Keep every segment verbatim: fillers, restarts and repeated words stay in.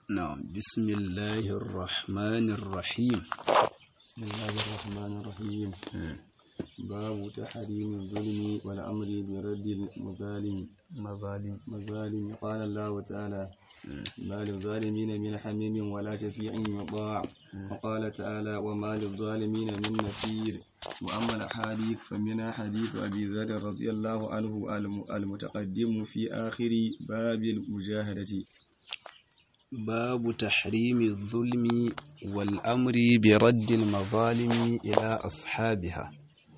نعم بسم الله الرحمن الرحيم بسم الله الرحمن الرحيم باب تحريم الظلم والأمر برد المظالم مظالم مظالم قال الله تعالى ما للظالمين من حميم ولا شفيع يطاع وقال تعالى وما للظالمين من نصير. وأما الأحاديث فمنها حديث أبي ذر رضي الله عنه المتقدم في آخر باب المجاهدة. باب تحريم الظلم والأمر برد المظالم إلى أصحابها.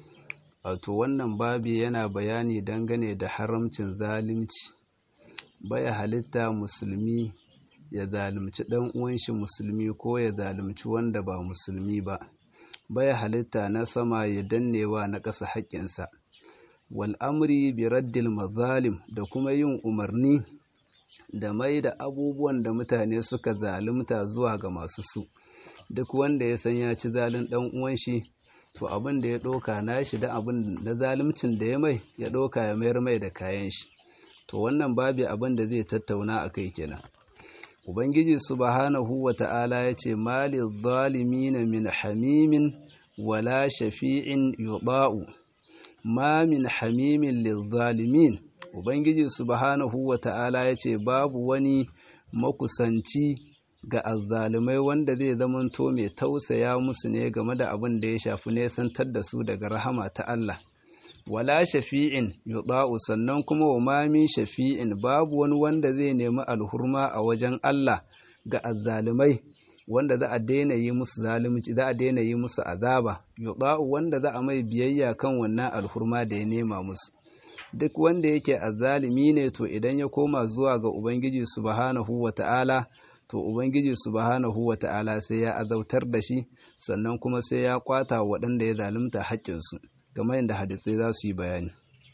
wato wannan babi yana bayani dangane da haramcin zalunci. Baya halitta musulmi ya zalunci dan uwan shi musulmi ko ya zalunci wanda ba musulmi ba. Baya halitta na sama ya dannewa na ƙasa haƙƙinsa. Wal amri bi raddil mazalim, da kuma yin umarni da mai da abubuwan da mutane suka zalunta zuwa ga masu su. Duk wanda ya san ya ci zalin dan uwan shi, to abin da ya ɗauka nashi da abin da zaluncin da ya mai ya ɗauka ya mayar mai da kayan shi. To wannan babu abin da zai tattauna a kai kenan. Ubangiji subhanahu wa ta'ala ya ce malil zalimin min hamimin wala shafi'in yuda'u. Ma min hamimin lil zalimin. Ubangiji subhanahu wa ta'ala ya ce babu wani makusanci ga azzalumai wanda zai zamanto mai tausaya musu ne game da abin da ya shafi nesantar da su daga rahama ta Allah. Wala shafi'in yuda'u, sannan kuma wa mami shafi'in babu wani wanda zai nemi alhurma a wajen Allah ga azzalumai wanda za a daina yi musu zalunci, za a daina yi musu azaba. Yuda'u wanda za a mai biyayya kan wannan alhurma da ya nema musu. Duk wanda yake azzalimi ne, to idan ya koma zuwa ga Ubangiji subhanahu wa ta'ala, to Ubangiji subhanahu wa ta'ala sai ya azautar da shi, sannan kuma sai ya kwata waɗanda ya zalunta haƙƙinsu, kamar yadda hadisai za su yi bayani.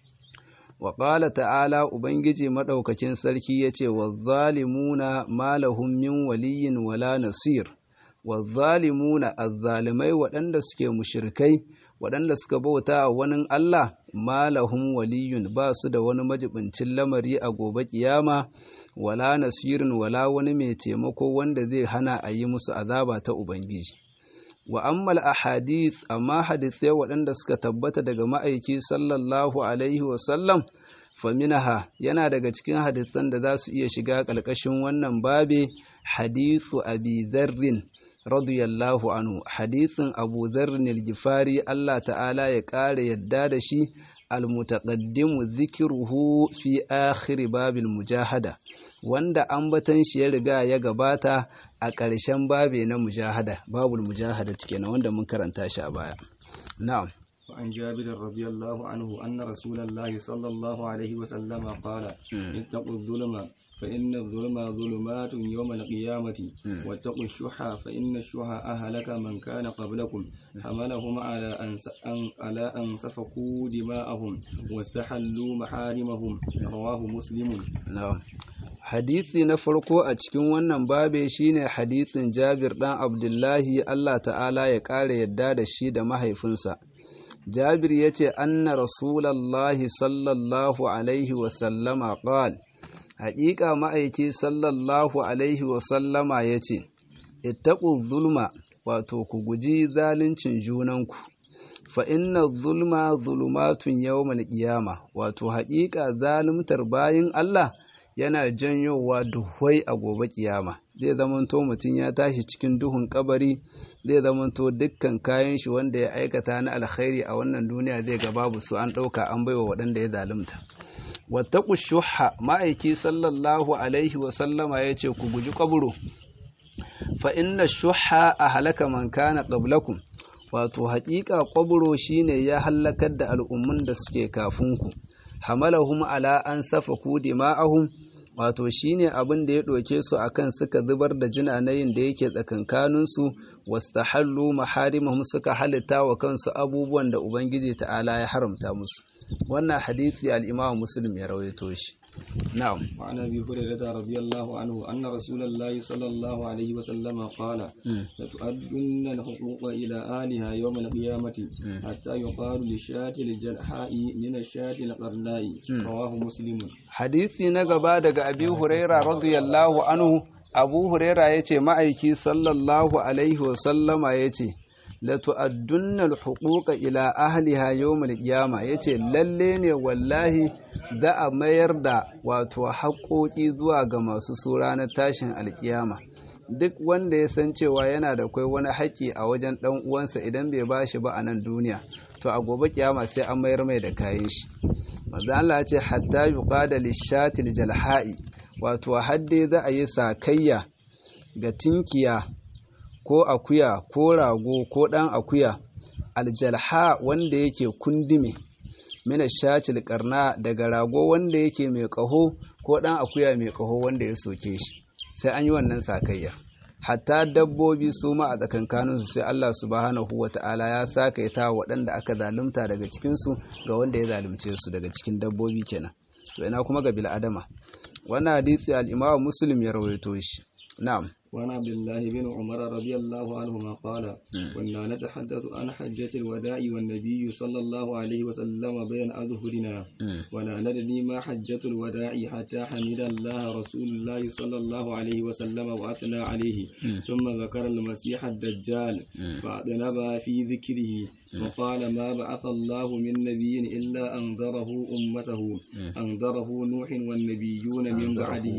Wa ƙala ta'ala, Ubangiji maɗaukakin sarki ya ce, wa zalimuna ma lahum min waliyin wala nasir. Wa zalimuna azzalimai waɗanda suke mushrikai, waɗanda suka bauta a wani Allah, ma lahum waliyun, ba su da wani majibincin lamari a gobe kiyama, wala nasirin, wala wani mai taimako wanda zai hana a yi musu azaba ta Ubangiji. Wa ammal ahadith, amma hadithai waɗanda suka tabbata daga ma'aiki sallallahu alaihi wasallam, faminaha yana daga cikin hadithan da za su iya shiga ƙarƙashin wannan babe, hadithu abi dharrin radiyallahu anhu, hadithin abu dharrin al-gifari, Allah ta'ala ya ƙara yadda da shi, al-mutaqaddimu dhikruhu fi akhir babil mujahada, wanda ambatan shi ya riga ya gabata a ƙarshen babe na mujahada, babul mujahada kenan wanda mun karanta shi a baya. Na'am. وعن جابر رضي الله عنه أن رسول الله صلى الله عليه وسلم قال اتقوا الظلم فإن الظلم ظلمات يوم القيامة واتقوا الشح فإن الشح أهلك من كان قبلكم حملهم على أن على أن سفكوا دماءهم واستحلوا محارمهم رواه مسلم. نعم. Hadisi na farko a cikin wannan babe shine hadisin Jabir ɗan Abdullahi, Allah ta'ala ya ƙara yadda da shi da mahaifinsa. Jabir ya ce, anna Rasulallahi sallallahu alaihi wasallama ƙal, haƙiƙa ma'aiki sallallahu alaihi wasallama ya ce, ittaqu zulma, wato ku guji zaluncin junanku. Fa inna zulma zulumatun yawmal qiyama, wato haƙiƙa zaluntar bayin Allah yana janyowa duhwai a gobe kiyama. Zai zamanto mutum ya tashi cikin duhun kabari, zai zamanto dukkan kayan shi wanda ya aikata na alkhairi a wannan duniya zai ga babu su, an ɗauka an baiwa waɗanda ya zalunta. Wattaqu shuhha, ma'aiki sallallahu alaihi wa sallama yace ku guji kaburo. Fa inna shuhha ahlaka man kana qablakum, wato haƙiƙa kaburo shine ya halakar da al'ummun da suke kafin ku. Hamalahum ala an safaku dima'ahum, wato shine abin da ya ɗauke su akan suka zubar da jinanayin da yake tsakankaninsu, wastahallu maharimahum, suka halitta wa kansu abubuwan da Ubangiji ta'ala ya haramta musu. Wannan hadisi al-Imam Muslim ya rawaito shi. نعم. وعن أبي هريرة رضي الله عنه أن رسول الله صلى الله عليه وسلم قال لتؤدن الحقوق إلى أهلها يوم القيامة حتى يقال للشاة الجلحاء من الشاة القرناء. رواه مسلم. حديثي نقبا دق أبي هريرة رضي الله عنه Abu Huraira yace ma'aiki sallallahu alaihi wa sallama yace la tu'addunna al-huquqa ila ahliha yawm al-qiyamah yace lalle ne wallahi za a mayar da wato haƙoƙi zuwa ga masu su ranar tashin alƙiyama. Duk wanda ya san cewa yana da kai wani haƙƙi a wajen ɗan uwansa idan bai bashi ba a nan duniya to a gobe kiyama sai an mayar mai da kayan shi. Manzo Allah ya ce hatta yuqada lishatil jalha'i wato hadde za a yi sakayya ga tinkiya ko akuya ko rago ko ɗan akuya aljalha wanda yake kundime mina shatil karna daga rago wanda yake mai ƙaho ko ɗan akuya mai ƙaho wanda ya soke shi sai an yi wannan sakayya. Hatta dabbobi su ma a tsakankaninsu sai Allah subhanahu wa ta'ala ya sakaita waɗanda aka zalunta daga cikinsu ga wanda ya zalunce su daga cikin dabbobi kenan. To ina kuma ga bil'adama. Wannan hadisi al-Imam Muslim ya rawaito shi. Na'am. وعن عبد الله بن عمر رضي الله عنهما قال كنا نتحدث عن حجة الوداع والنبي صلى الله عليه وسلم بين أظهرنا ولا ندري ما حجة الوداع حتى حمد الله رسول الله صلى الله عليه وسلم وأثنى عليه ثم ذكر المسيح الدجال فأذنب في ذكره وقال ما بعث الله من نبي إلا أنذره أمته أنذره نوح والنبيون من بعده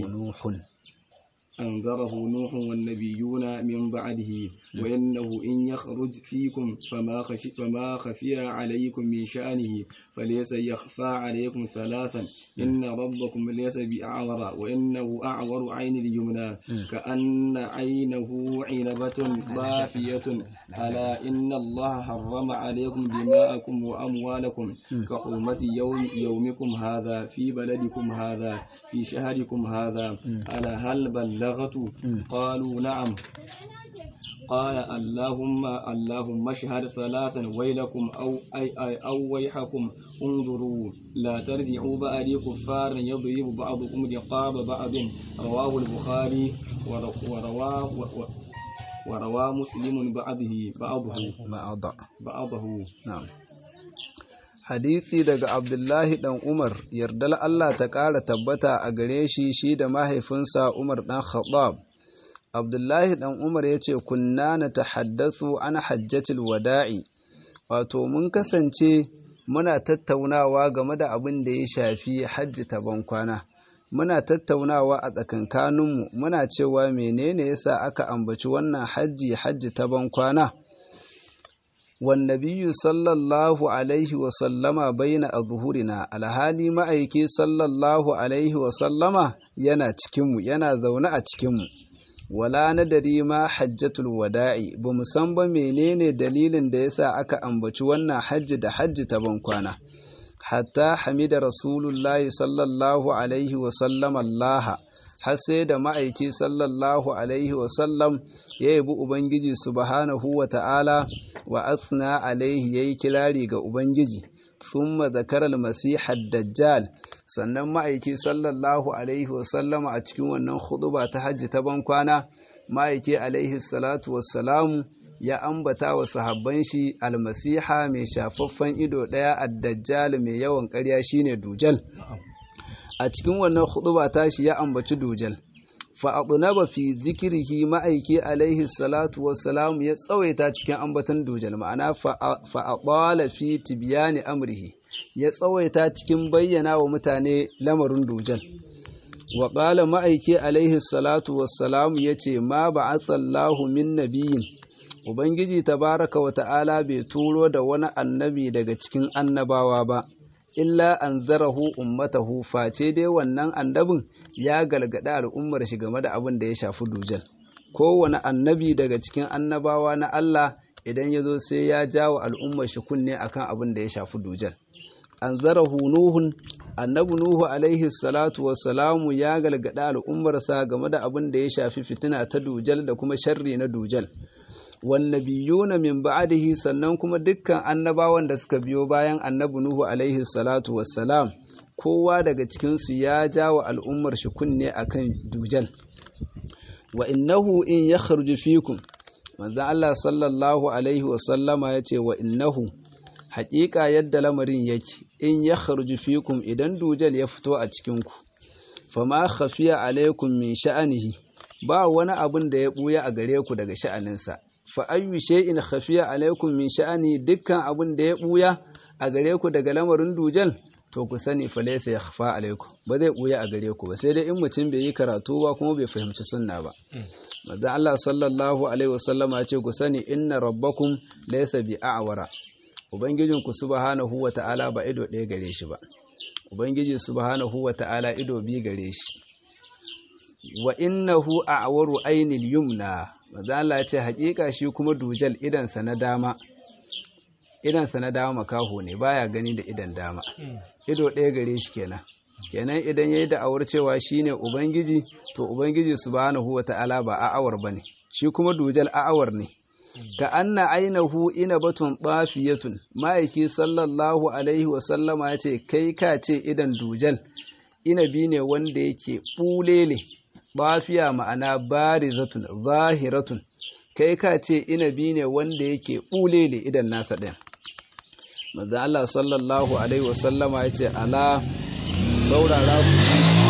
أنذره نوح والنبيون من بعده وإنه إن يخرج فيكم فما خشي فما خفي عليكم من شأنه فليس يخفى عليكم ثلاثا إن ربكم ليس بأعور وإنه أعور عين اليمنى كأن عينه عنبة ضافية ألا إن الله حرم عليكم دماءكم وأموالكم كحرمة يوم يومكم هذا في بلدكم هذا في شهركم هذا ألا هل بلغ قالوا نعم قال اللهم اللهم اشهد ثلاثا ويلكم أو أي أي أو ويحكم انظروا لا ترجعوا بعدي كفارا يضرب بعضكم رقاب بعض رواه البخاري ورواه ورواه مسلم بعضه بعضه بعضه نعم. Hadisi daga Abdullahi ɗan Umar, yardal Allah ta ƙara tabbata a gare shi shi da mahaifinsa Umar ɗan Khattab. Abdullahi ɗan Umar ya ce, Kunna na tahaddathu an hajjatul wada'i, wato mun kasance muna tattaunawa game da abin da ya shafi hajji ta bankwana. Muna tattaunawa a tsakankaninmu, muna cewa menene yasa aka ambaci wannan hajji hajji ta bankwana. والنبي صلى الله عليه وسلم بين أظهرنا alhali ma'aiki sallallahu alaihi wasallama yana cikinmu yana zaune a cikinmu wala nadari ma hajjatul wada'i bamu san ba menene dalilin da yasa aka ambaci wannan hajji da hajji ta bankwana hatta hamida rasulullahi sallallahu alaihi wasallama Allah har sai da ma'aiki sallallahu alaihi wasallam ya yabi Ubangiji subhanahu wa ta'ala wa asna alaihi ya yi kirari ga Ubangiji, thumma zakarar masihar dajjal, sannan ma'aiki sallallahu alaihi wasallama a cikin wannan huɗuba ta hajji ta bankwana, ma'aiki alaihi salatu wassalamu ya ambata wa sahabban shi almasiha mai shafaffen ido ɗaya a dajjal mai yawan ƙarya shine dujal. A cikin wannan huɗuba tashi ya ambaci dujal. Fa'adunaba fi zikirihi ma'aiki alaihi salatu wassalamu ya tsawaita cikin ambatan dujal ma'ana fa'adala fi tibiyani amrihi ya tsawaita cikin bayyana wa mutane lamarin dujal. Wa ƙala ma'aiki alaihi salatu wassalamu ya ce ma ba'athallahu min nabiyin Ubangiji tabaraka wa ta'ala bai turo da wani annabi daga cikin annabawa ba. illa an zarahu ummatahu face dai wannan annabin ya galgada al'ummar shi game da abin da ya shafi dujal. Kowane annabi daga cikin annabawa na Allah idan ya zo sai ya jawo al'ummar shi kunne akan abin da ya shafi dujal. An zarahu Nuhun, annabi Nuhu alaihi salatu wassalamu ya galgada al'ummarsa game da abin da ya shafi fitina ta dujal da kuma sharri na dujal. wannabiyuna min ba'dihi sannan kuma dukkan annabawan da suka biyo bayan annabi Nuhu alaihi salatu wassalam kowa daga cikin su ya jawo al'ummar shi kunne akan dujal. Wa innahu in yakhruju fikum manzo Allah sallallahu alaihi wasallama yace wa innahu haƙiƙa yadda lamarin yake in yakhruju fikum idan dujal ya fito a cikin ku fama khafiya alaikum min sha'anihi ba wani abin da ya buya a gare ku daga sha'aninsa fa ayyu shay'in khafiya alaikum min sha'ani dukkan abin da ya buya a gare ku daga lamarin dujal to ku sani fa laysa yakhfa alaikum ba zai buya a gare ku ba sai dai in mutum bai yi karatu ba kuma bai fahimci sunna ba manzo Allah sallallahu alaihi wasallam ya ce ku sani inna rabbakum laysa bi a'wara ubangijin ku subhanahu wata'ala ba ido ɗaya gare shi ba ubangiji subhanahu wata'ala ido bi gare shi wa innahu a'waru aynil yumna manzo Allah ya ce hakika shi kuma dujal idan sa na dama idan sa na dama makaho ne baya gani da idan dama ido ɗaya gare shi kenan kenan idan yayi da awar cewa shine ubangiji to ubangiji subhanahu wata'ala ba a'awar bane shi kuma dujal a'awar ne ka anna ainahu inabatun tafiyatun ma'aiki sallallahu alaihi wa sallama yace kai ka ce idan dujal inabi ne wanda yake bulele bafiya ma'ana barizatun zahiratun kai ka ce inabi ne wanda yake bulele idan nasa ɗin manzo Allah sallallahu alaihi wa sallama yace ala saurara ku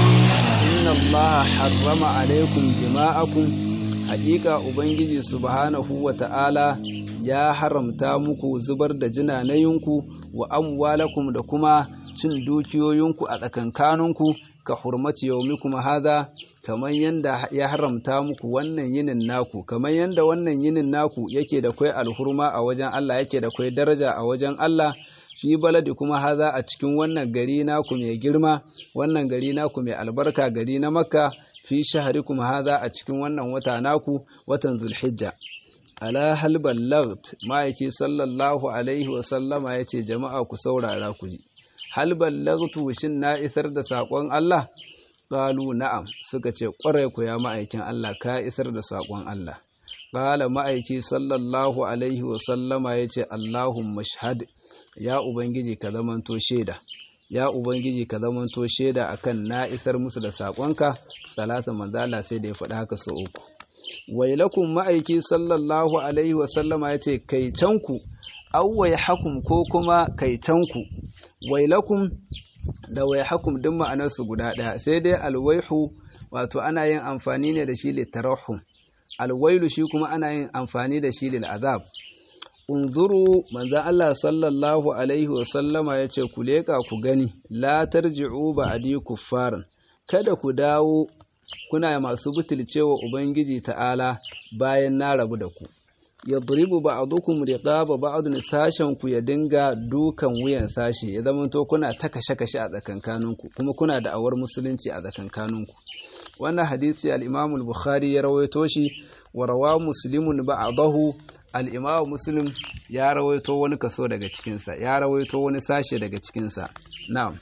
inna Allah harrama alaikum dima'akum haƙiƙa ubangiji subhanahu wata'ala ya haramta muku zubar da jinanayinku wa amwalakum da kuma cin dukiyoyinku a tsakankaninku ka hurmati yaumikum hadha kamar yanda ya haramta muku wannan yinin naku kamar yanda wannan yinin naku yake da kai alhurma a wajen Allah yake da kai daraja a wajen Allah fi baladi kuma haza a cikin wannan gari naku mai girma wannan gari naku mai albarka gari na Makka fi shaharikum haza a cikin wannan wata naku watan Zulhijja ala hal ballagt ma'aiki sallallahu alaihi wa sallama yace jama'a ku saurara ku ji hal ballagtu shin na isar da sakon Allah qalu na'am suka ce kwarai ku ya ma'aikin Allah ka isar da sakon Allah qala ma'aiki sallallahu alaihi wa sallama yace Allahumma shahad ya ubangiji ka zamanto shaida ya ubangiji ka zamanto shaida akan na isar musu da sakonka salatu manzala sai da ya faɗa haka sau uku wailakum ma'aiki sallallahu alaihi wa sallama yace kai canku awwai hakum ko kuma kai canku wailakum da waihakum duk ma'anar su guda ɗaya sai dai alwaihu wato ana yin amfani ne da shi litarahum alwailu shi kuma ana yin amfani da shi lil azab unzuru manzan Allah sallallahu alaihi wasallama ya ce ku leƙa ku gani la tarji'u ba'di kuffaran kada ku dawo kuna masu butulcewa ubangiji ta'ala bayan na rabu da ku yadribu ba'dukum riqaba ba'dun sashen ku ya dinga dukan wuyan sashi ya zama to kuna ta kashe-kashe a tsakankaninku kuma kuna da awar musulunci a tsakankaninku wannan hadisi al-Imam al-Bukhari ya rawaito shi wa rawa Muslimun ba'dahu al-Imam Muslim ya rawaito wani kaso daga cikin sa ya rawaito wani sashe daga cikin sa na'am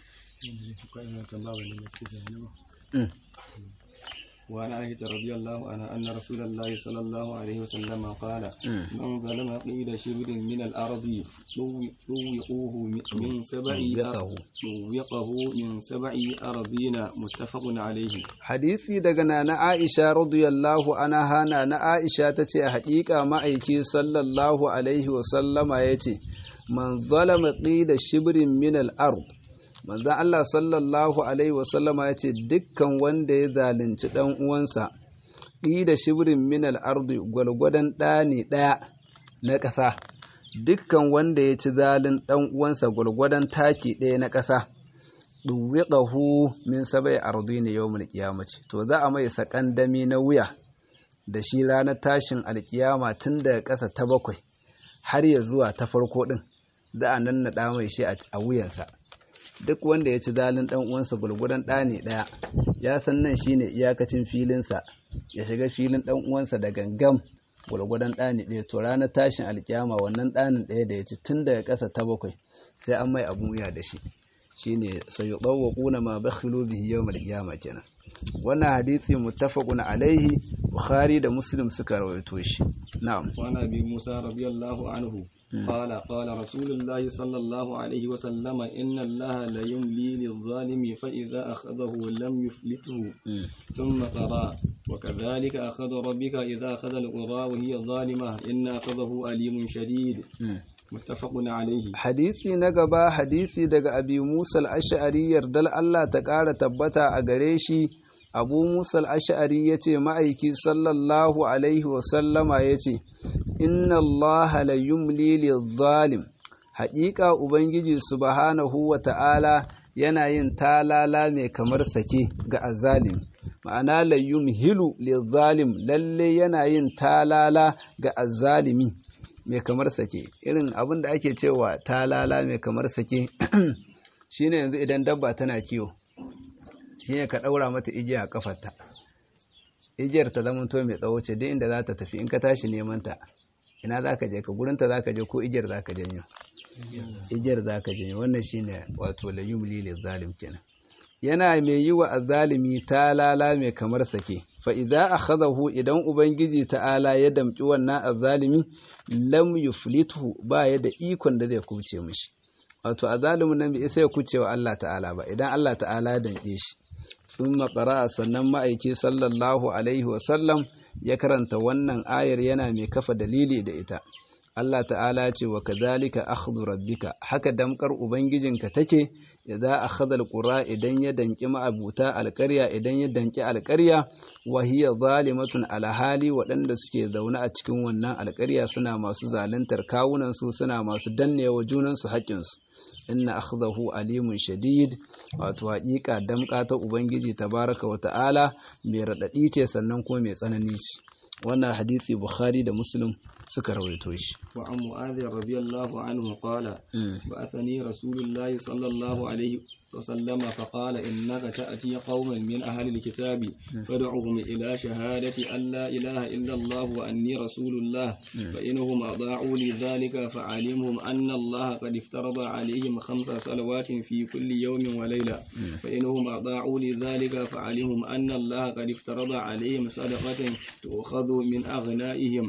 وعن عائشة رضي الله عنها أن رسول الله صلى الله عليه وسلم قال من ظلم قيد شبر من الأرض طوقوه من سبع طوقه من سبع أرضين متفق عليه حديثي دغنا نا عائشة رضي الله عنها نا عائشة تتي حقيقة ما أيكي صلى الله عليه وسلم يتي من ظلم قيد شبر من الأرض manzan Allah sallallahu Alaihi wasallama ya ce dukkan wanda ya zalunci ɗan uwansa ɗi da shibirin minal ardi gwalgwadon ɗani ɗaya na ƙasa dukkan wanda ya ci zalun ɗan uwansa gwalgwadon taki ɗaya na ƙasa ɗuwiƙahu min sabai ardi ne yau mulkiyamaci to za a mai sakandami na wuya da shi ranar tashin alkiyama tun daga ƙasa ta bakwai har ya zuwa ta farko ɗin za a nannaɗa mai shi a wuyansa duk wanda ya ci dalin dan uwansa gulgudan ɗani ɗaya ya san nan shine iyakacin filinsa ya shiga filin dan uwansa da gangam gulgudan ɗani ɗaya to ranar tashin alkiyama wannan ɗanin ɗaya da ya ci tun daga ƙasa ta bakwai sai an mai abun wuya da shi shine sayudawquna ma bakhilu bihi yawm alqiyama kenan wannan hadisi muttafaqun alaihi bukhari da muslim suka rawaito shi na'am wa nabi musa radiyallahu anhu قال قال رسول الله صلى الله عليه وسلم إن الله لا يملي للظالم فإذا أخذه لم يفلته ثم قرأ وكذلك أخذ ربك إذا أخذ القرى وهي ظالمة إن أخذه أليم شديد متفق عليه حديثي نغبا حديثي daga Abi Musa al-Ash'ari yardal Allah ta ƙara tabbata a gare shi abu musa al-ash'ari yace ma'aiki sallallahu alaihi wa sallama yace inna allaha la yumli lidh-dhalim haƙiƙa ubangiji subhanahu wa ta'ala yana yin talala mai kamar sake ga azzalimi ma'ana la yumhilu lidh-dhalim lalle yana yin talala ga azzalimi mai kamar sake irin abin da ake cewa talala mai kamar sake shine yanzu idan dabba tana kiwo shine ka daura mata igiya a kafarta igiyar ta zama to mai tsawo ce duk inda za ta tafi in ka tashi neman ta ina za ka je ka gurin ta za ka je ko igiyar za ka janyo igiyar za ka janyo wannan shine wato la yumli lil zalim kenan yana mai yi wa azzalimi talala mai kamar sake fa idza akhadahu idan ubangiji ta'ala ya damki wannan azzalimi lam yuflithu ba ya da ikon da zai kuce mishi wato azalimin nan bai sai ya kuce wa Allah ta'ala ba idan Allah ta'ala ya danke shi thumma qara'a sannan ma'aiki sallallahu alaihi wa sallam ya karanta wannan ayar yana mai kafa dalili da ita Allah ta'ala ce wa kadhalika akhdhu rabbika haka damkar ubangijinka take idza akhadha alqura idan ya danki ma'abuta alqarya idan ya danki alqarya wa hiya zalimatun ala hali wadanda suke zaune a cikin wannan alqarya suna masu zaluntar kawunan su suna masu dannewa junan su haƙin su inna akhdahu alimun shadid wato haƙiƙa damka ta ubangiji tabaraka wa ta'ala mai radadi ce sannan kuma mai tsanani ce wannan hadisi bukhari da muslim suka rawaito shi wa an mu'adh radiyallahu anhu qala ba'athani rasulullahi sallallahu alaihi وسلم فقال إنك تأتي قوما من أهل الكتاب فادعوهم إلى شهادة أن لا إله إلا الله وأني رسول الله فإنهم أضاعوا لذلك فعلمهم أن الله قد افترض عليهم خمس صلوات في كل يوم وليلة فإنهم أضاعوا لذلك فعلمهم أن الله قد افترض عليهم صدقة تؤخذ من أغنائهم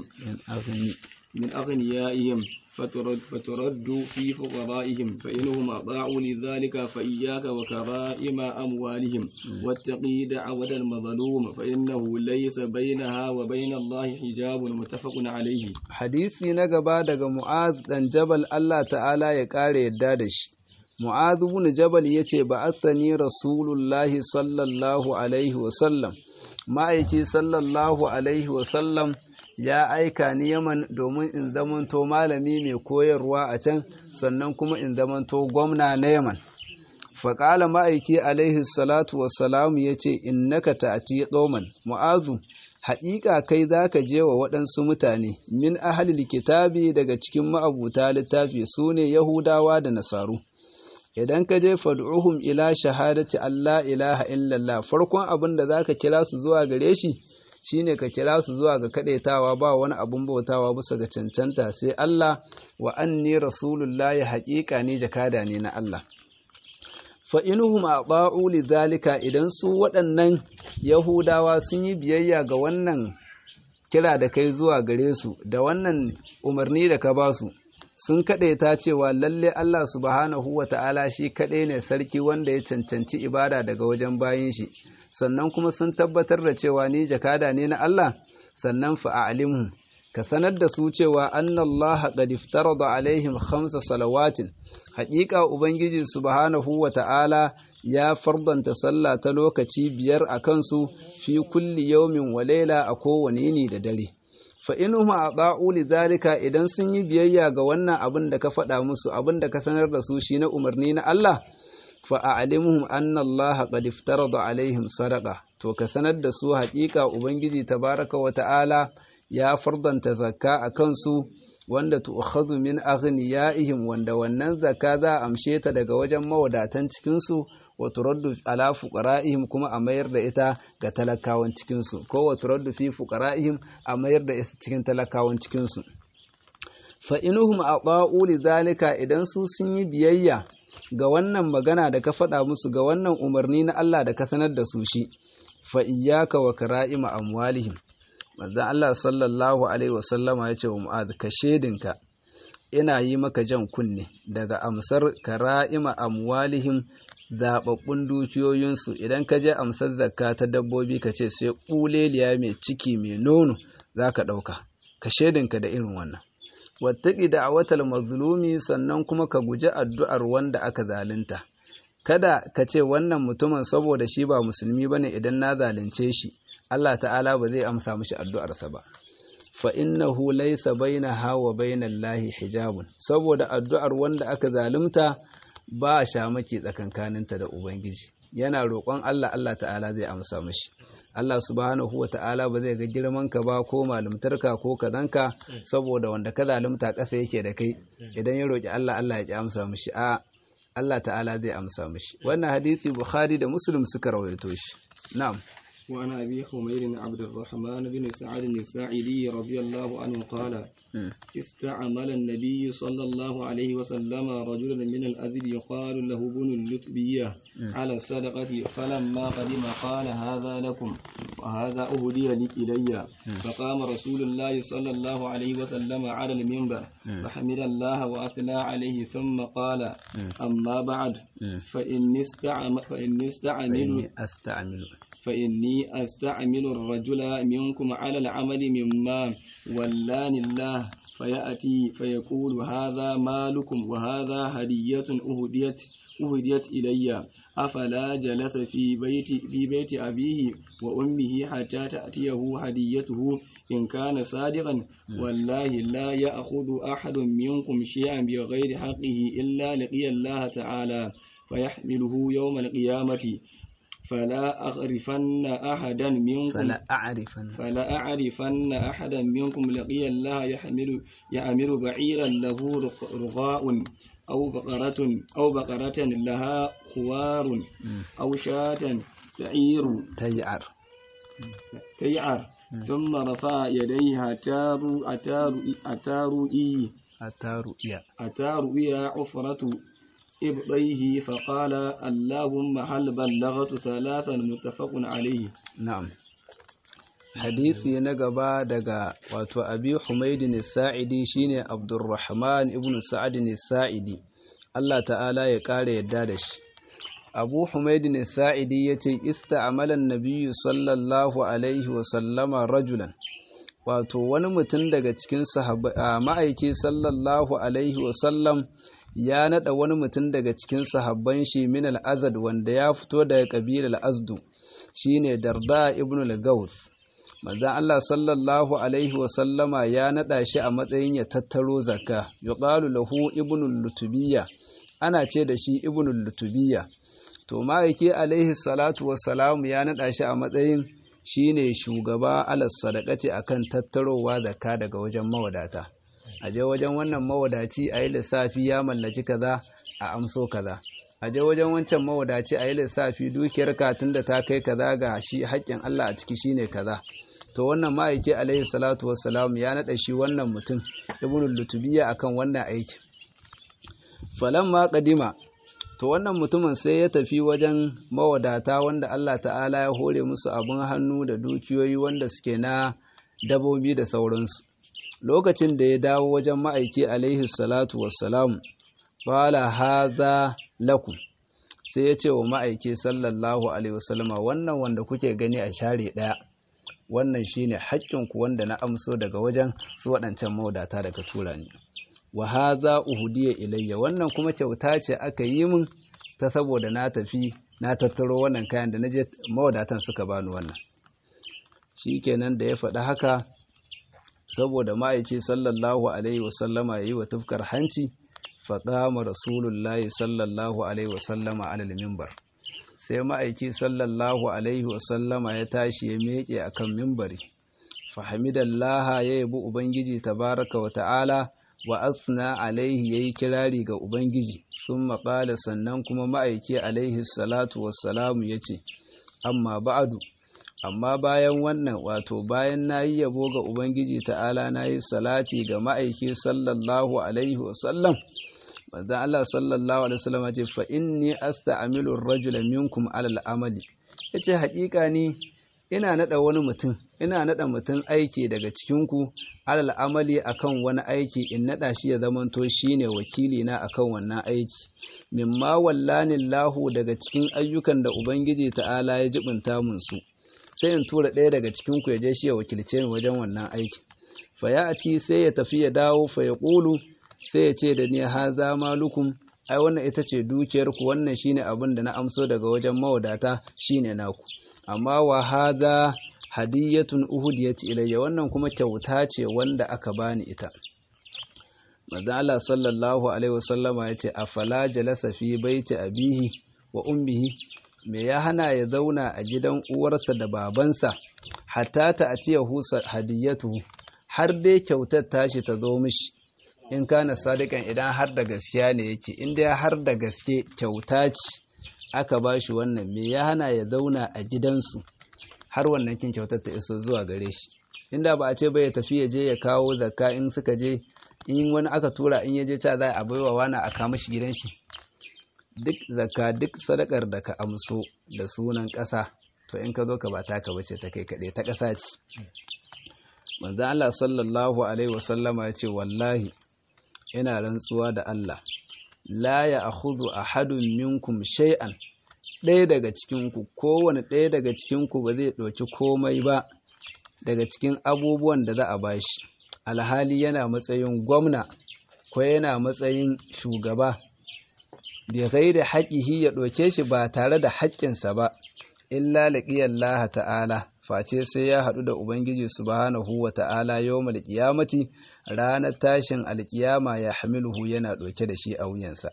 من أغنيائهم فترد, فترد في فقرائهم فإنهم أطاعوا لذلك فإياك وكرائم أموالهم واتقي دعوة المظلوم فإنه ليس بينها وبين الله حجاب متفق عليه حديثي نقبا دق معاذ بن جبل الله تعالى يقاري الدادش معاذ بن جبل يتي بعثني رسول الله صلى الله عليه وسلم ما يتي صلى الله عليه وسلم ya aika ni Yaman domin in zamanto malami mai koyarwa a can sannan kuma in zamanto gwamna na Yaman. Faƙala ma'aiki alaihi salatu wassalamu ya ce innaka ta'ati qauman mu'azu haƙiƙa kai zaka je wa waɗansu mutane min ahlil kitabi daga cikin ma'abuta littafi sune Yahudawa da Nasaru. Idan ka je fad'uhum ila shahadati Allah ilaha illallah farkon abin da zaka kira su zuwa gare shi shine ka kira su zuwa ga kadaitawa ba wani abun bautawa bisa ga cancanta sai Allah wa anni rasulullahi haqiqa ne jakada ne na Allah fa inhum ata'u lidhalika idan su waɗannan yahudawa sun yi biyayya ga wannan kira da kai zuwa gare su da wannan umarni da ka ba su sun kadaita cewa lalle Allah subhanahu wata'ala shi kadai ne sarki wanda ya cancanci ibada daga wajen bayin shi sannan kuma sun tabbatar da cewa ni jakada ne na Allah sannan fa'alimhu ka sanar da su cewa annallaha qad iftarada alaihim khamsa salawatin haƙiƙa ubangiji subhanahu wata'ala ya fardanta sallah ta lokaci biyar a kansu fi kulli yawmin wa layla a kowane yini da dare fa inhum ata'u lidhalika idan sun yi biyayya ga wannan abin da ka faɗa musu abin da ka sanar da su shi na umarni na Allah fa'alimuhum anna Allah qad iftarada alaihim sadaqa to ka sanar da su haƙiƙa ubangiji tabaraka wa ta'ala ya fardanta zakka a kansu wanda tu'khadhu min aghniyaihim wanda wannan zakka za a amshe ta daga wajen mawadatan cikin su wa turaddu ala fuqara'ihim kuma a mayar da ita ga talakawan cikin su ko wa turaddu fi fuqara'ihim a mayar da ita cikin talakawan cikin su fa inuhum ata'u lidhalika idan su sun yi biyayya ga wannan magana da ka faɗa musu ga wannan umarni na Allah da ka sanar da su shi fa iyyaka wa kara'ima amwalihim manzo Allah sallallahu alaihi wasallama ya ce wa Mu'adh ka shedinka ina yi maka jan kunne daga amsar kara'ima amwalihim zababbun dukiyoyinsu idan ka je amsar zakka ta dabbobi ka ce sai kuleliya mai ciki mai nono zaka dauka ka shedinka da irin wannan wattaqi da'watal mazlumi sannan kuma ka guji addu'ar wanda aka zalunta kada ka ce wannan mutumin saboda shi ba musulmi bane idan na zalunce shi Allah ta'ala ba zai amsa mishi addu'arsa ba fa innahu laysa bainaha wa bainallahi hijabun saboda addu'ar wanda aka zalunta ba shamaki tsakankaninta da ubangiji yana roƙon Allah Allah ta'ala zai amsa mishi Allah subhanahu wa ta'ala ba zai ga girman ka ba ko malumtarka ko kazanka saboda wanda ka zalunta ƙasa yake da kai idan ya roƙi Allah Allah ya ki amsa mishi a Allah ta'ala zai amsa mishi wannan hadisi Bukhari da Muslim suka rawaito shi na'am وعن أبي حمير عبد الرحمن بن سعد الساعدي رضي الله عنه قال استعمل النبي صلى الله عليه وسلم رجلا من الأزد يقال له بن اللتبية على الصدقة فلما قدم قال هذا لكم وهذا أهدي لك إلي فقام رسول الله صلى الله عليه وسلم على المنبر فحمد الله وأثنى عليه ثم قال أما بعد فإني استعمل فإني استعمل أستعمل فإني أستعمل الرجل منكم على العمل مما ولاني الله فيأتي فيقول هذا مالكم وهذا هدية أهديت أهديت إلي أفلا جلس في بيت في بيت أبيه وأمه حتى تأتيه هديته إن كان صادقا والله لا يأخذ أحد منكم شيئا بغير حقه إلا لقي الله تعالى فيحمله يوم القيامة فلا أعرفن أحدا منكم فلا أعرفن فلا أعرفن أحدا منكم لقي الله يحمل يأمر بعيرا له رغاء أو بقرة أو بقرة لها خوار أو شاة تعير تجعر تيعر ثم رفع يديه أتار أتار أتار إي أتار إيا أتار إيا عفرة إبطيه فقال اللهم هل بلغت ثلاثا متفق عليه نعم hadisi na gaba daga wato abi humaydin sa'idi shine abdurrahman ibn sa'd sa'idi Allah ta'ala ya kare yadda da shi abu humaydin sa'idi yace ista'mala an-nabiy sallallahu alaihi wa sallama rajulan wato wani mutum daga cikin sahabbai ma'aiki sallallahu alaihi wa sallam ya nada wani mutum daga cikin sahabban shi min al-azad wanda ya fito daga kabilar azdu shine darda ibn al-gawth manzon Allah sallallahu alaihi wa sallama ya nada shi a matsayin ya tattaro zakka yuqalu lahu ibnul lutubiyya ana ce da shi ibnul lutubiyya to ma'aiki alaihi salatu wassalam ya nada shi a matsayin shine shugaba alas sadaqati akan tattarowa zakka daga wajen mawadata aje wajen wannan mawadaci ayi lissafi ya mallaki kaza a amso kaza aje wajen wancan mawadaci ayi lissafi dukiyar ka tunda ta kai kaza ga shi haƙƙin Allah a ciki shine kaza to wannan ma'aiki alaihi salatu wassalam ya nada shi wannan mutum ibnul lutubiyya akan wannan aiki falamma qadima to wannan mutumin sai ya tafi wajen mawadata wanda Allah ta'ala ya hore musu abin hannu da dukiyoyi wanda suke na dabobi da sauransu lokacin da ya dawo wajen ma'aiki alaihi salatu wassalam qala hadha lakum sai ya ce wa ma'aiki sallallahu alaihi wasallama wannan wanda kuke gani a share daya wannan shine haƙƙinku wanda na amso daga wajen su waɗancan mawadata daga tura ni wa hadha uhdiya ilayya wannan kuma kyauta ce aka yi min ta saboda na tafi na tattaro wannan kayan da naje mawadatan suka bani wannan shikenan da ya faɗi haka saboda ma'aiki sallallahu alaihi wasallama yayi wa tufkar hanci faqama rasulullahi sallallahu alaihi wasallama ala al-minbar sai ma'aiki sallallahu alaihi wasallama ya tashi ya meke akan minbari fahimidallaha ya yabi ubangiji tabaraka wa ta'ala wa asna alaihi yayi kirari ga ubangiji sun maƙala sannan kuma ma'aiki alaihi salatu wassalamu yace amma ba'du amma bayan wannan wato bayan nayi yabo ga ubangiji ta'ala nayi salati ga ma'aiki sallallahu alaihi wasallam manzon Allah sallallahu alaihi wasallam yace fa inni asta'milu ar-rajula minkum 'ala al-amali yace haƙiƙa ni ina nada wani mutum ina nada mutum aiki daga cikin ku alal amali akan wani aiki in nada shi ya zamanto shine wakili na akan wannan aiki mimma wallani Allahu daga cikin ayyukan da ubangiji ta'ala ya jibinta mun su sai in tura ɗaya daga cikin ku ya je shi ya wakilce ni wajen wannan aiki fa ya'ti sai ya tafi ya dawo fa ya qulu sai ya ce da ni haza malukum ai wannan ita ce dukiyar ku, wannan shine abin da na amso daga wajen mawadata shine naku. Amma wa hadha hadiyatun uhudiyat ilayya, wannan kuma kyauta ce wanda aka bani ita. Manzo Allah sallallahu alaihi wasallama yace afala jalasa fi baiti abihi wa ummihi, me ya hana ya zauna a gidan uwarsa da babansa hatta ta atiyahu hadiyatu, har dai kyautar tashi ta zo mishi, in kana sadikan, idan har da gaskiya ne yake, in dai har da gaske kyauta ce aka bashi wannan, me ya hana ya zauna a gidansu har wannan kin kyautar ta iso zuwa gare shi. Inda ba a ce ba ya tafi ya je ya kawo zakka, in suka je, in wani aka tura, in ya je ca za a baiwa wani a kama shi gidan shi. Duk zakka, duk sadakar da ka amso da sunan ƙasa, to in ka zo ka ba taka bace, ta kai kaɗai, ta ƙasa ce. Manzo Allah sallallahu alaihi wasallama ya ce wallahi ina rantsuwa da Allah, la ya akhudhu ahadun minkum shay'an, ɗaya daga cikinku, kowane ɗaya daga cikinku ba zai ɗauki komai ba daga cikin abubuwan da za a bashi, alhali yana matsayin gwamna ko yana matsayin shugaba, bi ghairi haqqihi, ya ɗauke shi ba tare da haƙƙinsa ba, illa laqiyallaha ta'ala, face sai ya haɗu da Ubangiji subhanahu wa ta'ala yawmal qiyamati, ranar tashin alƙiyama, ya hamiluhu, yana ɗauke da shi a wuyansa.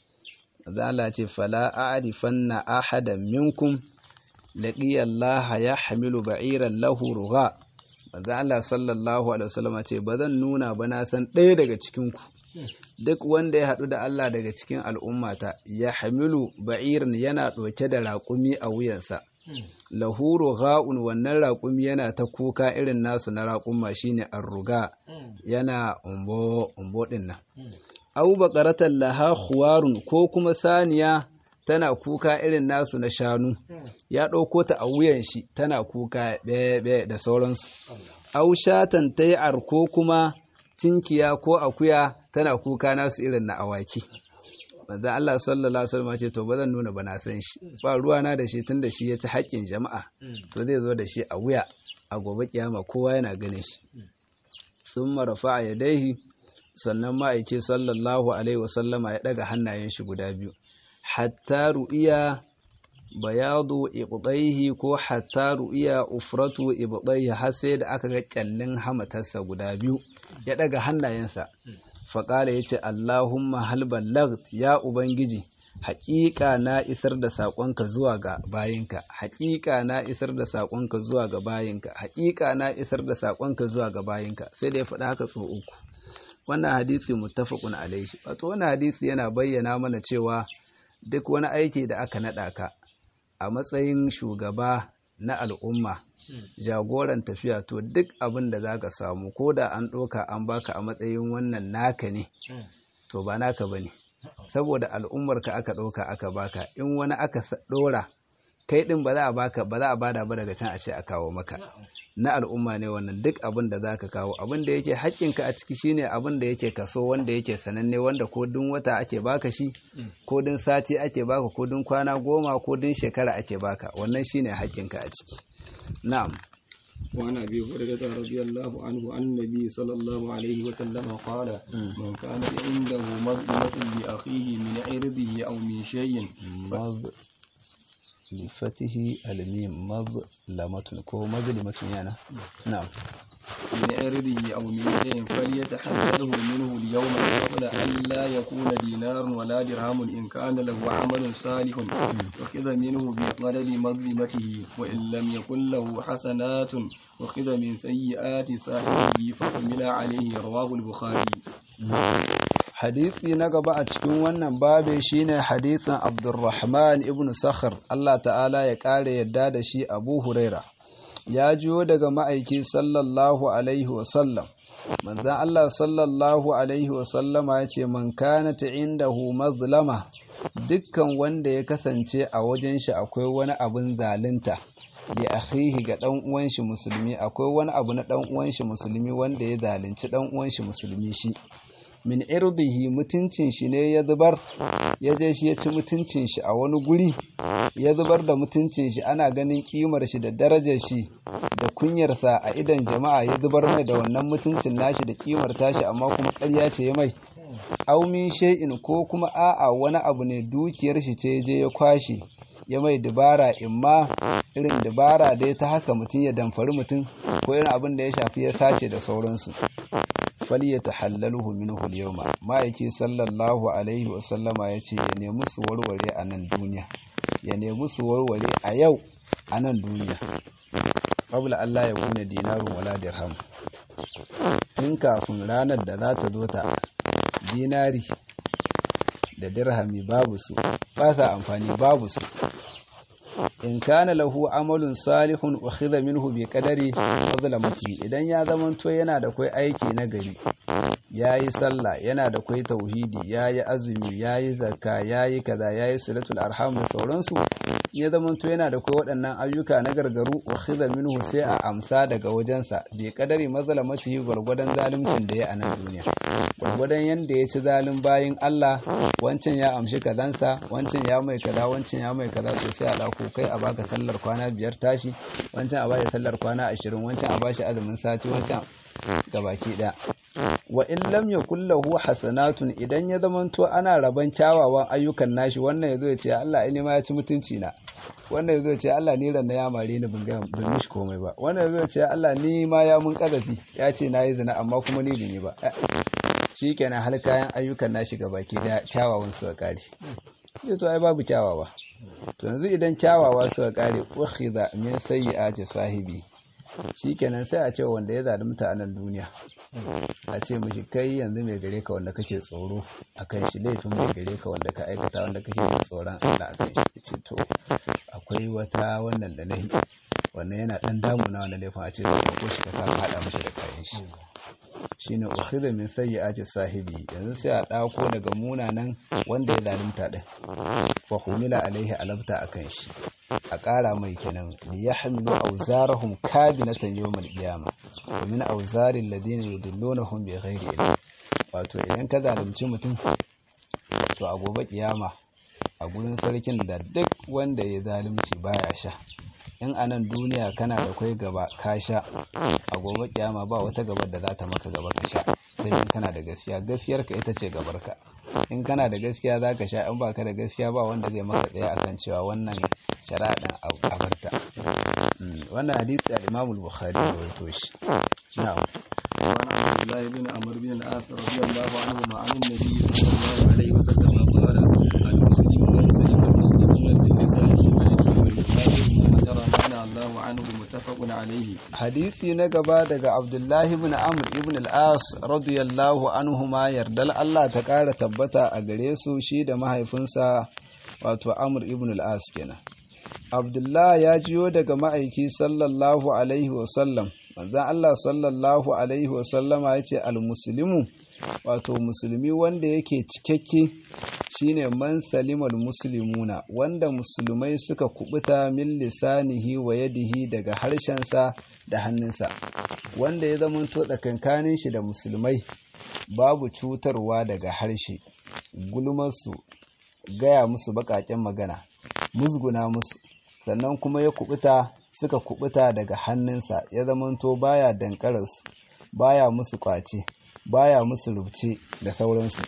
Allah ce fala a'rifanna ahadan minkum laqiyallaha yahmilu ba'iran lahu rugha. Manzo Allah sallallahu alaihi wasallam ce bazan nuna ba na san ɗaya daga cikin ku, duk wanda ya haɗu da Allah daga cikin al'ummata, yahmilu ba'iran, yana ɗauke da raƙumi a wuyansa, lahu rugha'un, wannan raƙumi yana ta kuka irin nasu na raƙumma, shine arruga, yana umbo umbo din nan. Aw baqaratan laha khuwarun, ko kuma saniya tana kuka irin nasu na shanu, ya ɗauko ta a wuyan shi tana kuka be da sauransu. Aw shatan tayar, ko kuma tinkiya ko akuya tana kuka nasu irin na awaki. Manzo Allah sallallahu alaihi wasallam ce to bazan nuna ba na san shi, ba ruwa na da shi, tunda shi ya ci haƙƙin jama'a, to zai zo da shi a wuya a gobe kiyama, kowa yana ganin shi. Thumma rafa'a yadayhi, sannan ma'aike sallallahu alaihi wasallama ya daga hannayen shi guda biyu, hatta ru'iya bayadu ibdaihi, ko hatta ru'iya ufratu ibdaihi, har sai da aka ga kyallin hamatarsa guda biyu, ya daga hannayensa. Faƙala ya ce Allahumma hal ballagt, ya Ubangiji, haƙiƙa na isar da saƙonka zuwa ga bayinka, haƙiƙa na isar da saƙonka zuwa ga bayinka, haƙiƙa na isar da saƙonka zuwa ga bayinka, sai da ya faɗa haka so uku. Wannan hadisi muttafaqun alaihi. Wato wannan hadisi yana bayyana mana cewa duk wani aiki da aka naɗa ka a matsayin shugaba na al'umma, jagoran tafiya, to duk abin da za ka samu, ko da an ɗoka an baka a matsayin wannan naka ne, to ba naka ba ne, saboda al'ummarka aka ɗauka aka baka. In wani aka ɗora, kai ɗin ba za a baka, ba za a bada ba daga can a ce a kawo maka, na al'umma ne wannan. Duk abin da za ka kawo, abin da yake haƙƙinka a ciki shine abin da yake kaso, wanda yake sananne, wanda ko dun wata ake baka shi, ko dun sati ake baka, ko dun kwana goma, ko dun shekara ake baka, wannan shine haƙƙinka a ciki. نعم. وعن أبي هريرة رضي الله عنه عن النبي صلى الله عليه وسلم قال من كان عنده مظلمة لأخيه من عرضه أو من شيء بفتح الميم مظلمة كو مظلمة يعني نعم من عرضه أو من شيء فليتحذره منه اليوم قبل أن لا يكون دينار ولا درهم إن كان له عمل صالح وخذ منه بقدر مظلمته، وإن لم يكن له حسنات وخذ من سيئات صاحبه فحمل عليه. رواه البخاري. hadisi na gaba a cikin wannan babe shine hadisin Abdurrahman ibn Sakhr, Allah ta'ala ya kare yadda da shi. Abu Huraira ya jiyo daga ma'aiki sallallahu alaihi wasallam, manzan Allah sallallahu alaihi wasallama ya ce man kanat indahu mazlama, dukkan wanda ya kasance a wajen shi akwai wani abin zalunta, li akhihi ga dan uwan shi musulmi, akwai wani abu na dan uwan shi musulmi wanda ya zalunci dan uwan shi musulmi, shi min irdihi, mutuncin shi ne ya zubar, ya je shi ya ci mutuncin shi a wani guri, ya zubar da mutuncin shi, ana ganin kimar shi da darajar shi da kunyarsa a idan jama'a, ya zubar mai da wannan mutuncin nashi da kimar tashi, amma kuma ƙarya ce ya mai, aw min shay'in ko kuma a'a wani abu ne dukiyar shi ce je ya kwashi ya mai dubara imma irin dubara dai ta haka mutum ya damfari mutum ko irin abin da ya shafi ya sace da sauransu falyatahallaluhu minhu al-yawma ma'aiki sallallahu alaihi wa sallama yace ya nemi su warware a nan duniya ya nemi su warware a yau a nan duniya qabla Allah ya kuna dinarun wala dirham tun kafin ranar da za ta zo ta dinari da dirhami babu su ba sa amfani babu su in kana lahu amalun salihun ukhidha minhu bi qadari fadlamati idan ya zamanto yana da kai aiki na gari yayi sallah yana da kai tauhidi yayi azumi yayi zakka yayi kaza yayi silatul arham da sauransu ya zamanto yana da kai waɗannan ayyuka na gargaru ukhidha minhu sai a amsa daga wajensa bi qadari mazlamati gurgudan zaluncin da ya a nan duniya gurgudan yanda ya ci zalun bayin Allah wancan ya amshi kazansa wancan ya mai kaza wancan ya mai kaza to sai a dauko kai a baka sallar kwana biyar tashi wancan a bashi sallar kwana ashirin wancan a bashi azumin sati wancan gabaki daya wa in lam yakul lahu hasanatun idan ya zamanto ana raban kyawawan ayyukan nashi wannan yazo ya ce Allah ini ma ya ci mutunci na wannan yazo ya ce Allah ni ran na ya mare ni bin ga bin mishi komai ba wannan yazo ya ce Allah ni ma ya mun kazafi ya ce nayi zina amma kuma ni ne ba shikenan har kayan ayyukan nashi gabaki daya kyawawan su kare ce to ai babu kyawawa to yanzu idan kyawawa suka kare ukhidha min sayyi'ati sahibi shikenan sai a ce wanda ya zalunta a nan duniya a ce mishi kai yanzu mai gare ka wanda kake tsoro akan shi laifin mai gare ka wanda ka aikata wanda kake tsoron Allah akan shi ce to akwai wata wannan da nayi wannan yana dan damuna wannan laifin a ce ko shi ka ka hada mishi da kayan shi shine ukhidha min sayyi'ati sahibi yanzu sai a dauko daga munanan wanda ya zalunta din fa humila alaihi alabta akan shi a ƙara mai kenan li yahmilu awzarahum kabinatan yawmal qiyamah wa min awzaril ladina yudillunahum bighairi ilm wato idan ka zalunci mutum to a gobe kiyama a gurin sarkin da duk wanda ya zalunci baya sha in anan duniya kana da kai gaba ka sha a gobe kiyama ba wata gabar da za ta maka gaba ka sha sai in kana da gaskiya gaskiyar ka ita ce gabar ka in kana da gaskiya za ka sha in baka da gaskiya ba wanda zai maka tsaye akan cewa wannan shari'a din a barta wannan hadisi al-Imam al-Bukhari ya rawaito shi na'am وعن عبد الله بن عمرو بن العاص رضي الله عنهما عن النبي صلى الله عليه وسلم قال المسلم من سلم المسلمون باللسان واليد والكافر ما جرى معنى الله عنه متفق عليه. حديثي نغبا daga Abdullah ibn Amr ibn al-As radiyallahu anhuma yardal Allah ta kara tabbata a gare su shi da mahaifinsa wato Amr ibn al-As kenan. Abdullah ya jiyo daga ma'aiki sallallahu alaihi wasallam manzon Allah sallallahu alaihi wasallama yace al-muslimu wato musulmi wanda yake cikakke shine man salimal muslimuna wanda musulmai suka kubuta min lisanihi wa yadihi daga harshensa da hannunsa wanda ya zama to tsakankanin shi da musulmai babu cutarwa daga harshe gulmarsu gaya musu bakaken magana musguna musu sannan kuma ya kubuta suka kubuta daga hannunsa ya zamanto baya dankararsu baya musu kwace baya musu rubce da sauransu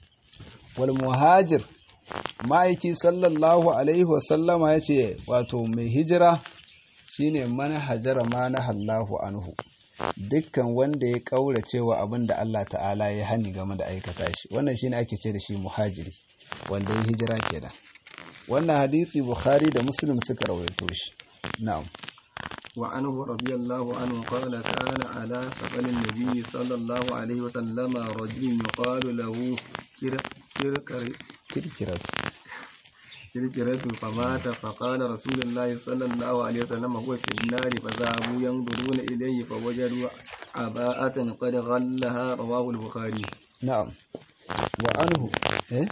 wal muhajir ma'aiki sallallahu alaihi wasallama yace wato mai hijira shine man hajara ma nahallahu anhu dukkan wanda ya kaurace wa abin da Allah ta'ala ya hani game da aikata shi wannan shine ake ce da shi muhajiri wanda ya hijira kenan wannan hadisi Bukhari da Muslim suka rawaito shi na'am وعنه رضي الله عنه قال كان على ثقل النبي صلى الله عليه وسلم رجل يقال له كركرة كركرة فمات فقال رسول الله صلى الله عليه وسلم هو في النار فذهبوا ينظرون إليه فوجدوا عباءة قد غلها رواه البخاري. نعم وعنه إيه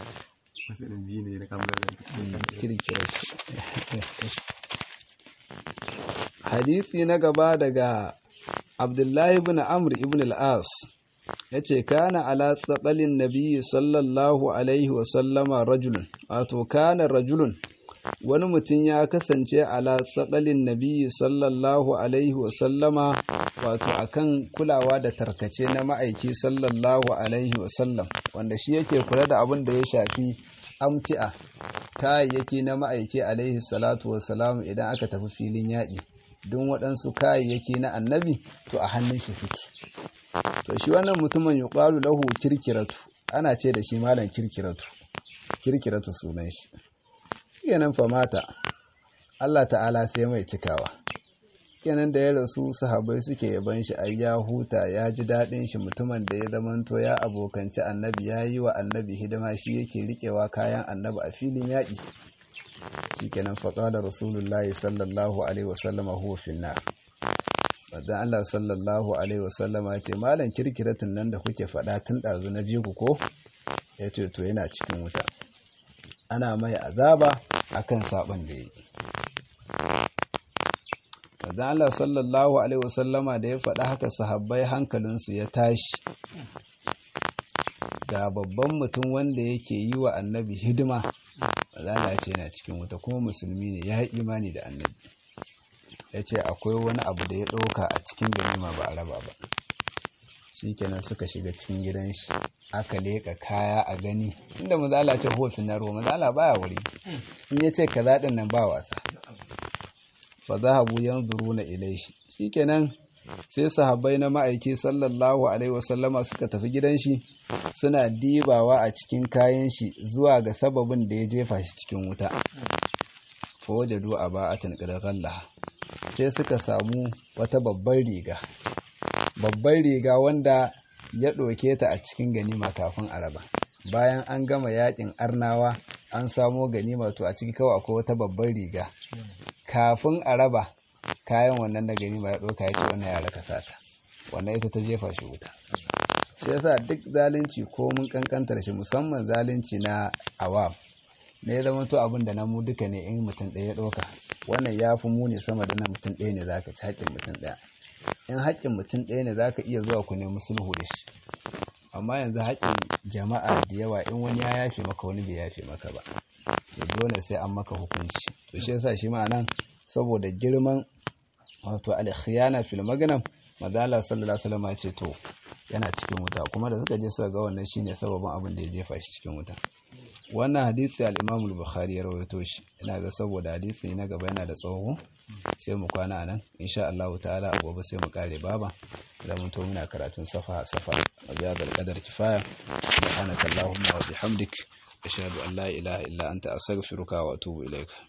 hadisi na gaba daga Abdullahi ibn Amr ibn al-As yace kana ala tsaqalin nabiyyi sallallahu alaihi wa sallama rajulun wato kana rajulun wani mutum ya kasance ala tsakalin nabiyyi sallallahu alaihi wasallama wato akan kulawa da tarkace na ma'aiki sallallahu alaihi wasallam wanda shi yake kula da abin da ya shafi amti'a kayayyaki na ma'aiki alaihi salatu wasalam idan aka tafi filin yaƙi don waɗansu kayayyaki na annabi to a hannun shi suke. To shi wannan mutumin yuqalu lahu kirkiratu, ana ce da shi malam kirkiratu, kirkiratu sunan shi. Kenan fa mata Allah ta'ala sai mai cikawa, kenan da ya rasu sahabbai suke yaban shi, ai ya huta, ya ji daɗin shi, mutumin da ya zamanto ya abokanci annabi, ya yi wa annabi hidima, shi yake riƙewa kayan annabi a filin yaƙi. Shi kenan faƙalar rasulullahi sallallahu alaihi wasallama huwa finna. Madan Allah sallallahu alaihi wasallama ce malam kirkiratin nan da kuke faɗa tun ɗazu na jiku ko ya ce to yana cikin wuta, ana mai azaba akan saɓon da ya yi. Madan Allah sallallahu alaihi wasallama da ya faɗa haka sahabbai hankalinsu ya tashi, ga babban mutum wanda yake yi wa annabi hidima Allah ce yana cikin wuta kuma musulmi ne, ya yi imani da annabi. Ya ce akwai wani abu da ya ɗauka a cikin ganima ba a raba ba. Shi kenan suka shiga cikin gidan shi, aka leƙa kaya a gani, inda mazala ce hofin na ruwa, mazala baya wuri, in ya ce ka zaɗin nan ba wasa. Fa zahabu yanzuru na ilai shi. Shi kenan sai sahabbai na ma'aiki sallallahu alaihi wasallama suka tafi gidan shi, suna dibawa a cikin kayan shi zuwa ga sababin da ya jefa shi cikin wuta. Fa wajadu aba'atan qad ghallaha, sai suka samu wata babbar riga, babbar riga wanda ya ɗauke ta a cikin ganima kafin a raba. Bayan an gama yakin arnawa an samo ganima, to a ciki kawai akwai wata babbar riga, kafin a raba kayan wannan da ganima ya ɗauka ya ce wannan ya raka sata, wannan ita ta jefa shi wuta. Shi yasa duk zalunci ko mun kankantar shi, musamman zalunci na awam ne, ya zama to abin da na mu duka ne, in mutum ɗaya ya ɗauka wannan ya fi muni sama da na mutum ɗaya ne zaka ci haƙƙin mutum ɗaya. In haƙƙin mutum ɗaya ne zaka iya zuwa ku nemi sulhu da shi, amma yanzu haƙƙin jama'a da yawa, in wani ya yafe maka wani bai yafe maka ba, to dole sai an maka hukunci. To shi yasa shi ma nan saboda girman wato al-khiyana fil magnam, madalla sallallahu alaihi wasallam ya ce to yana cikin wuta, kuma da suka je suka ga wannan shine sababin abin da ya jefa shi cikin wuta. Wannan hadisi al-Imam al-Bukhari ya rawaito shi, ina ga saboda hadisi na gaba yana da tsawo, sai mu kwana anan insha Allah ta'ala, gobe sai mu kare baba da mun to muna karatun safa safa. Abiyadul qadar kifaya, subhanakallahumma wa bihamdik, ashhadu an la ilaha illa anta astaghfiruka wa atubu ilaik.